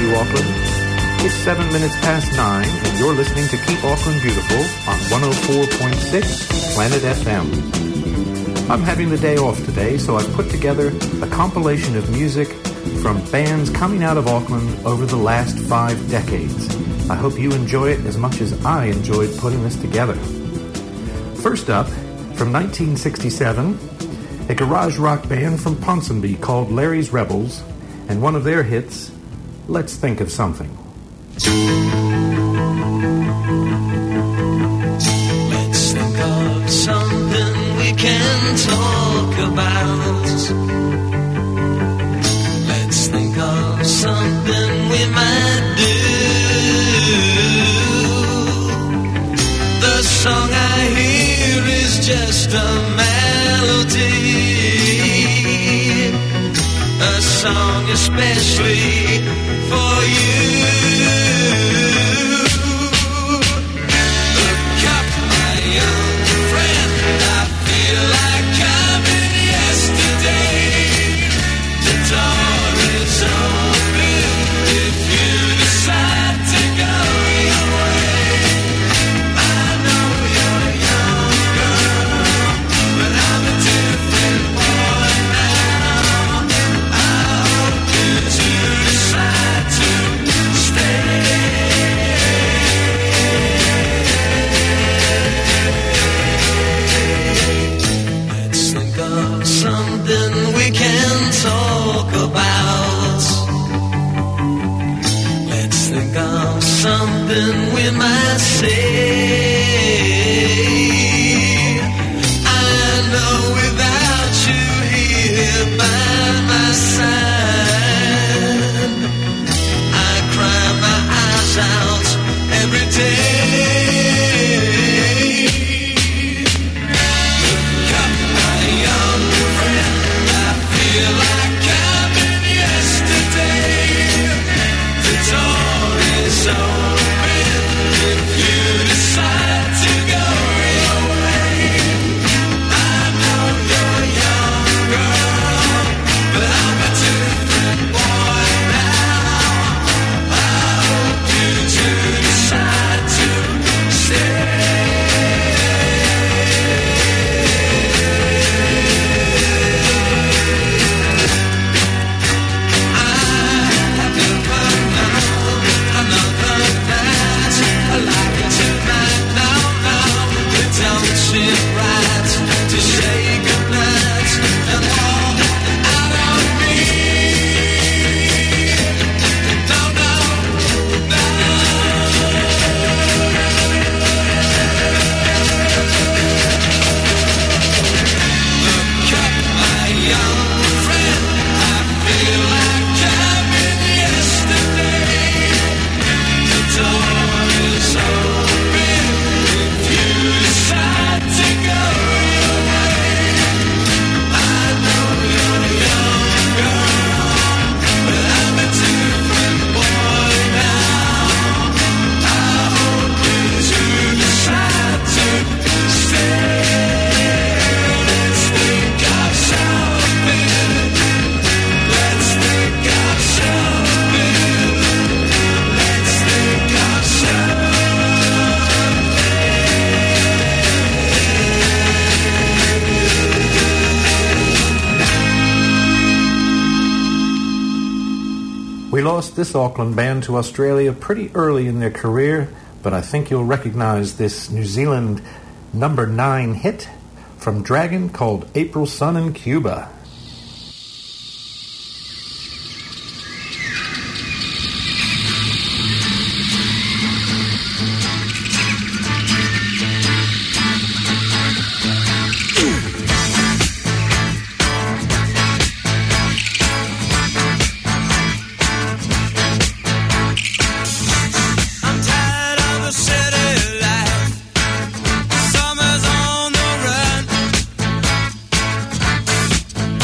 you, Auckland. It's 7 minutes past 9, and you're listening to Keep Auckland Beautiful on 104.6 Planet FM. I'm having the day off today, so I've put together a compilation of music from bands coming out of Auckland over the last 5 decades. I hope you enjoy it as much as I enjoyed putting this together. First up, from 1967, a garage rock band from Ponsonby called Larry's Rebels, and one of their hits, Let's Think of Something. Let's think of something we can talk about. Let's think of something we might do. The song I hear is just a melody, a song especially for you. Look up, my young friend, I feel like I'm in yesterday. The door is open if you decide to go your way. I know you're a young girl, but I'm a different boy now. I hope you do decide to stay. Let's think of something we can talk about. Let's think of something we might say. I know without you here by my side, I cry my eyes out every day. Look up, my young friend, I feel like I'm in yesterday. The door is open if you decide to go your way. I know you're a young girl, but I'm a different boy now. I hope you do decide to stay. We lost this Auckland band to Australia pretty early in their career, but I think you'll recognize this New Zealand number 9 hit from Dragon called April Sun in Cuba. I'm tired of the city life. Summer's on the run.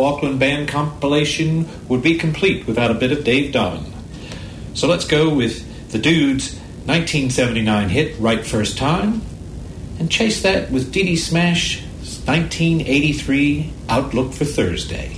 Auckland Band compilation would be complete without a bit of Dave Don. So let's go with the Dudes' 1979 hit, Right First Time, and chase that with Dee Dee Smash's 1983 Outlook for Thursday.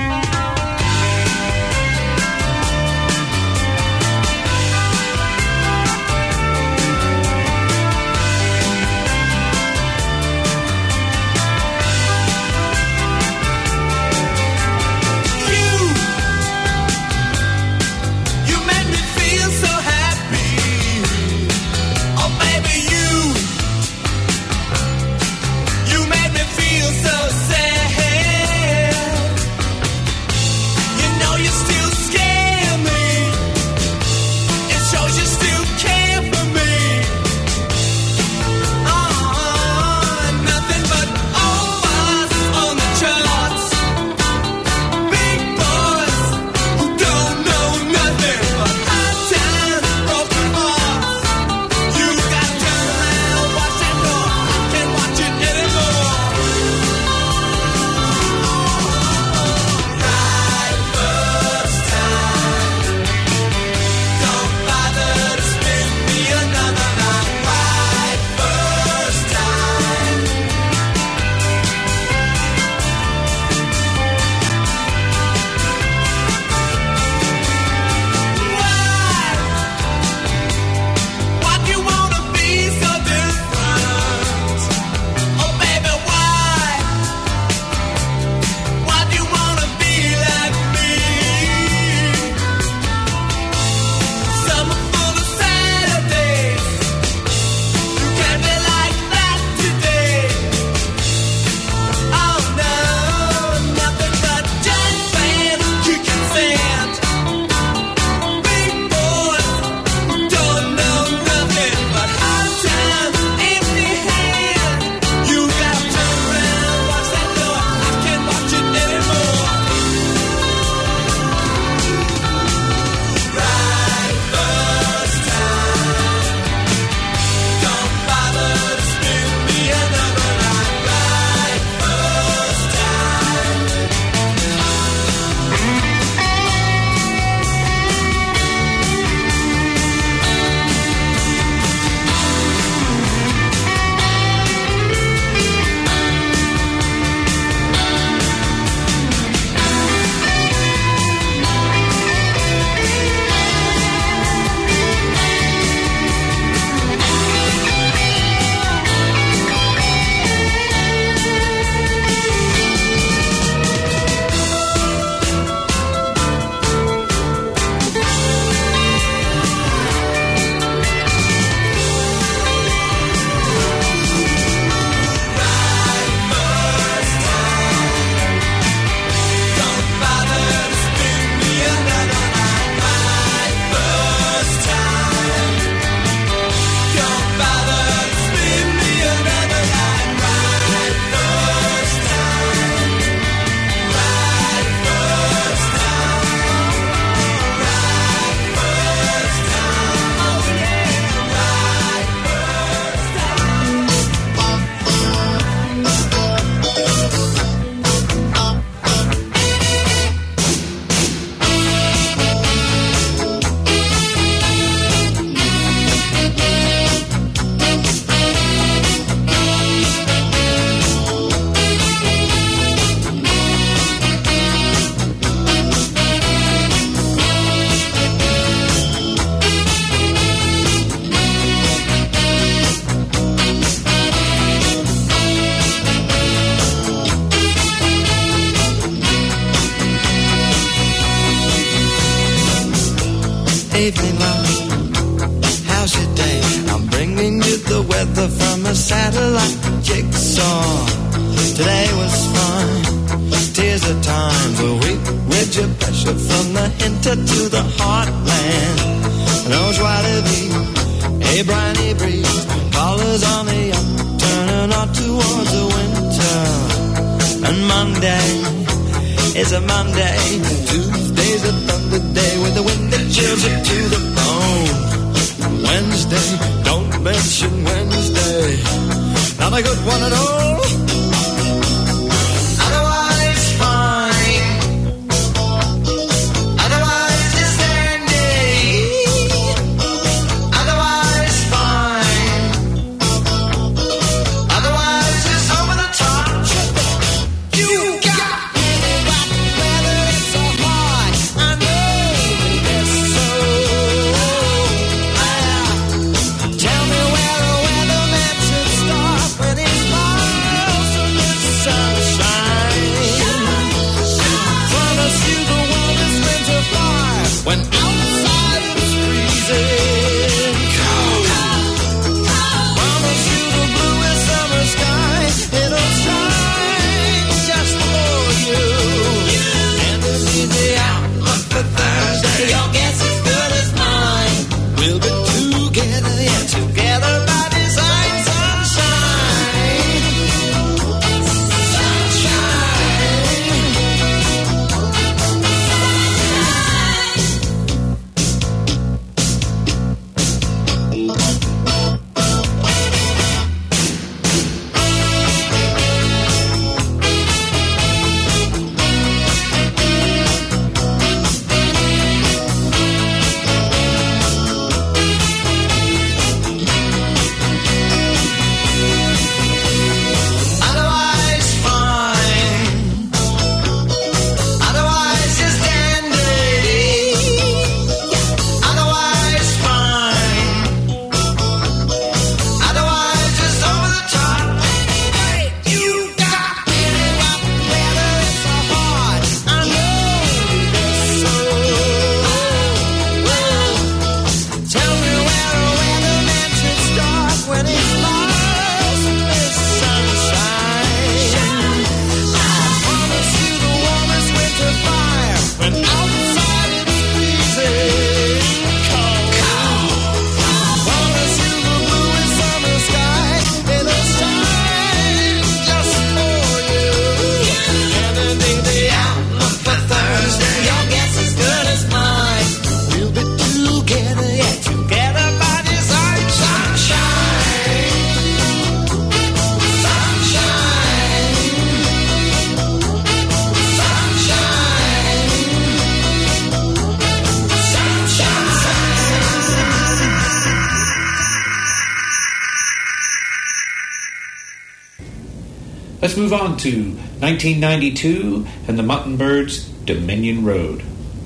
evening, love. How's your day? I'm bringing you the weather from a satellite jigsaw. Today was fine. Tears of time to weep with your pressure from the hinter to the heartland. Nose wide of you, a briny breeze. Colors on the up, turning on towards the winter. And Monday is a Monday. Tuesday's a thunder day with the wind that chills you to the bone. Wednesday, don't mention Wednesday. Not a good one at all. Otherwise fine. Let's move on to 1992 and the Muttonbirds' Dominion Road.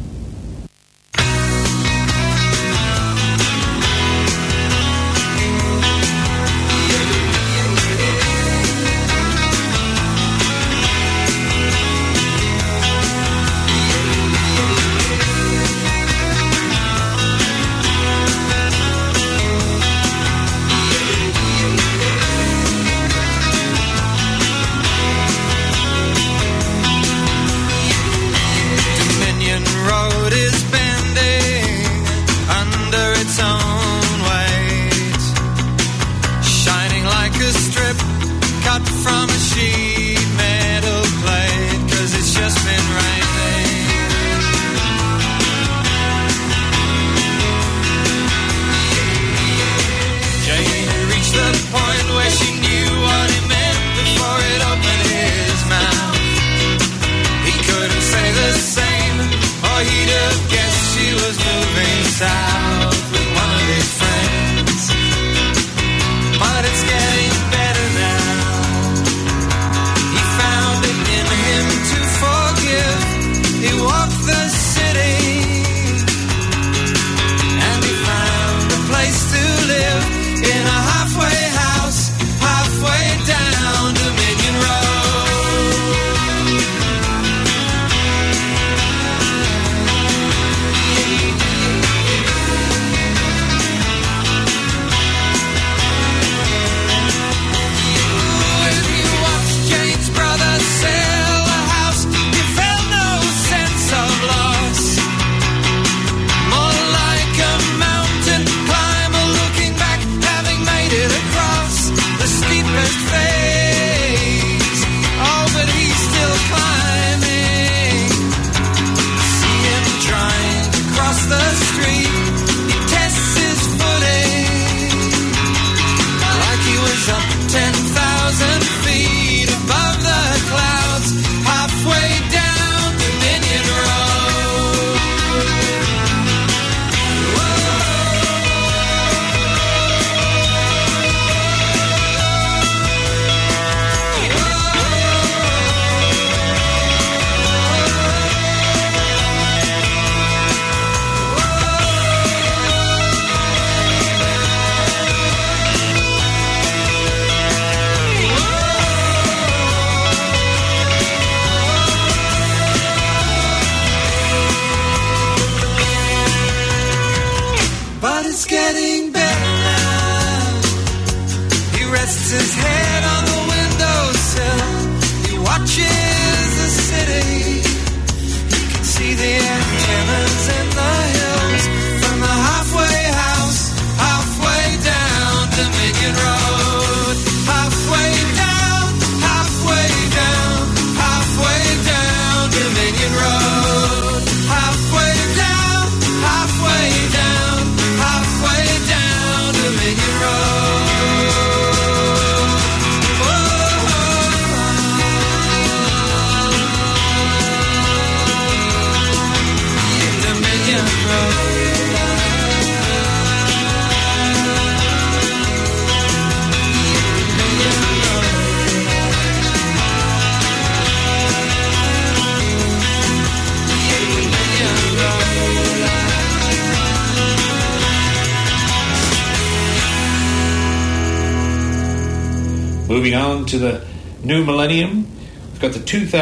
Moving on to the new millennium, we've got the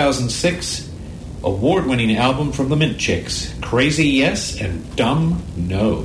2006 award-winning album from the Mint Chicks, Crazy Yes and Dumb No.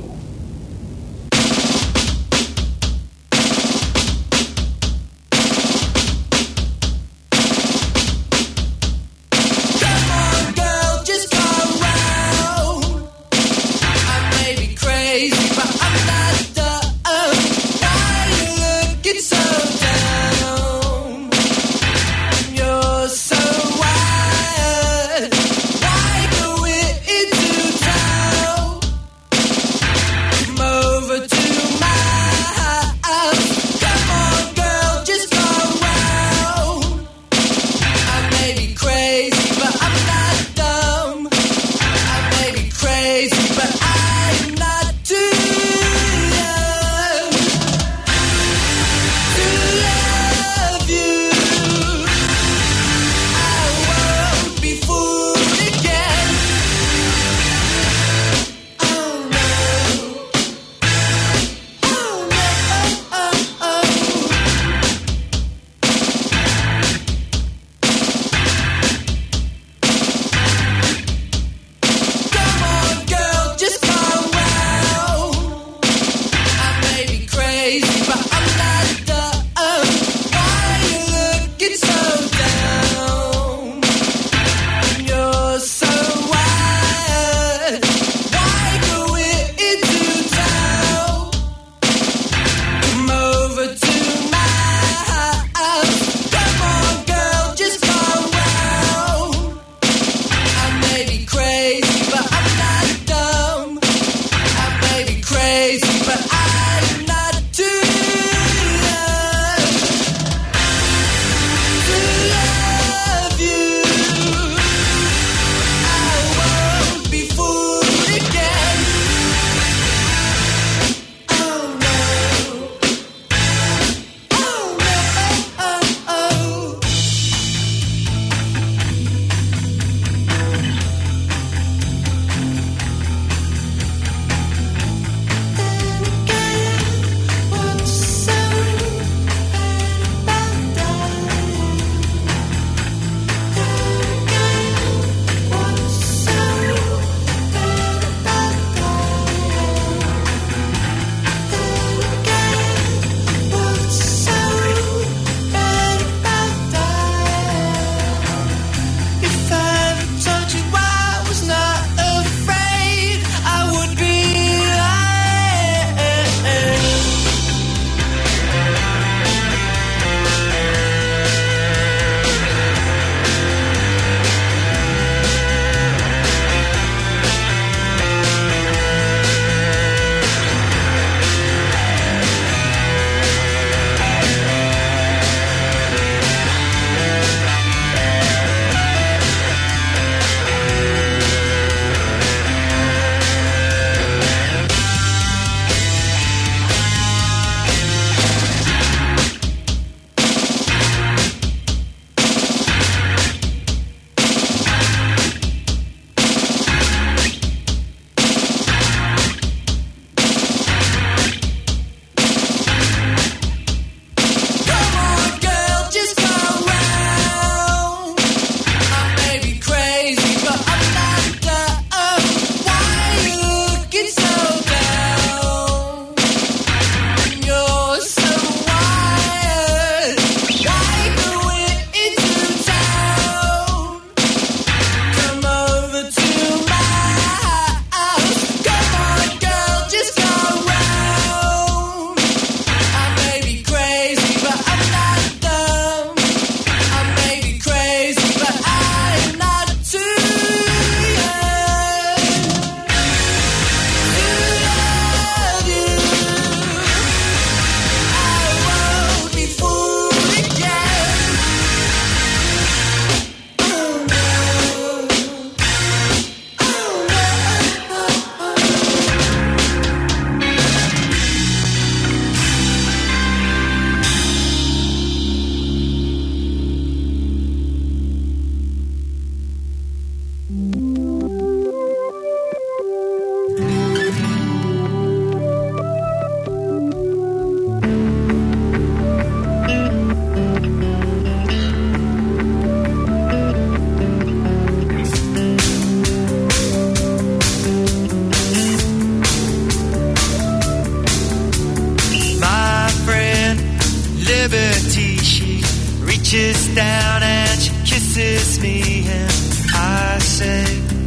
kisses me and I say,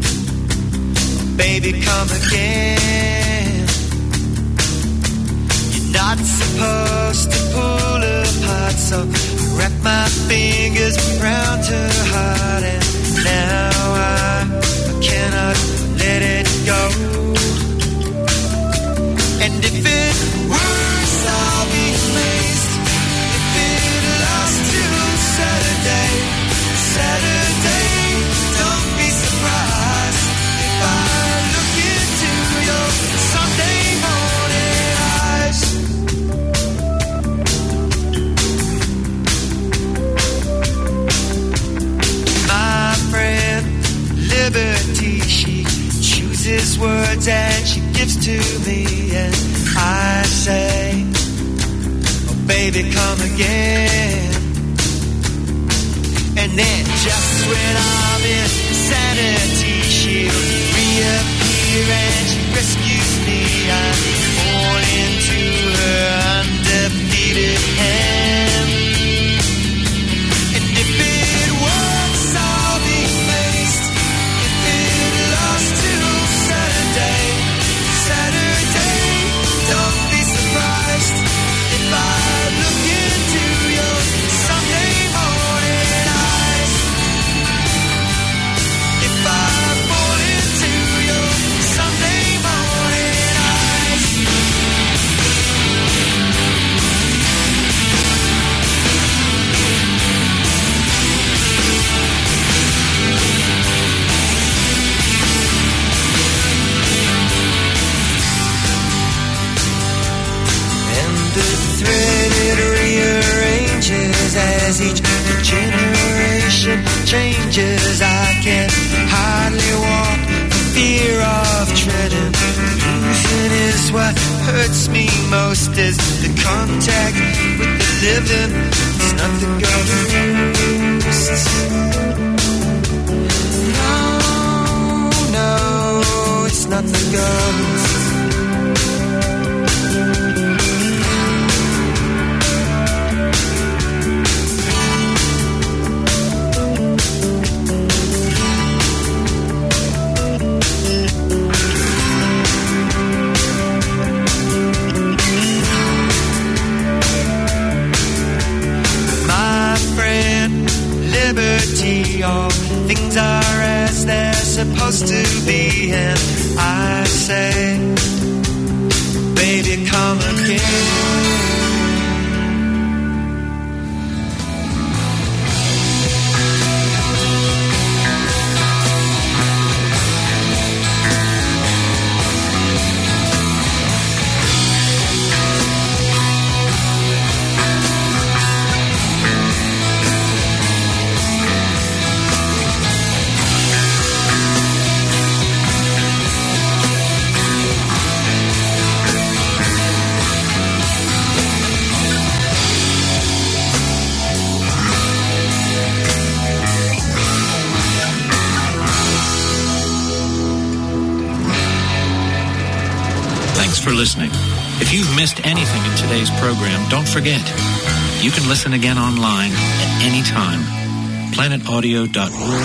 baby, come again. You're not supposed to pull apart, so I wrap my fingers around her heart, and now I cannot let it go. And if it works, I'll be amazed. If it lasts till Saturday, don't be surprised if I look into your Sunday morning eyes. My friend, Liberty, she chooses words and she gives to me, and I say, oh baby, come again. And then just when I'm in sanity, she'll reappear and she rescues me. I fall into her undefeated hand. And if it works, I'll be amazed. If it lasts till Saturday, don't be surprised if I look into your Sunday morning eyes. If I fall into your Sunday morning eyes. And the thread it rearranges as each generation changes. I can hardly walk for fear of treading. Losing is what hurts me most, is the contact with the living. It's not the ghosts. No, it's not the ghosts. Liberty, all things are as they're supposed to be, and I say, baby, come again. For listening. If you've missed anything in today's program, don't forget, you can listen again online at any time. planetaudio.org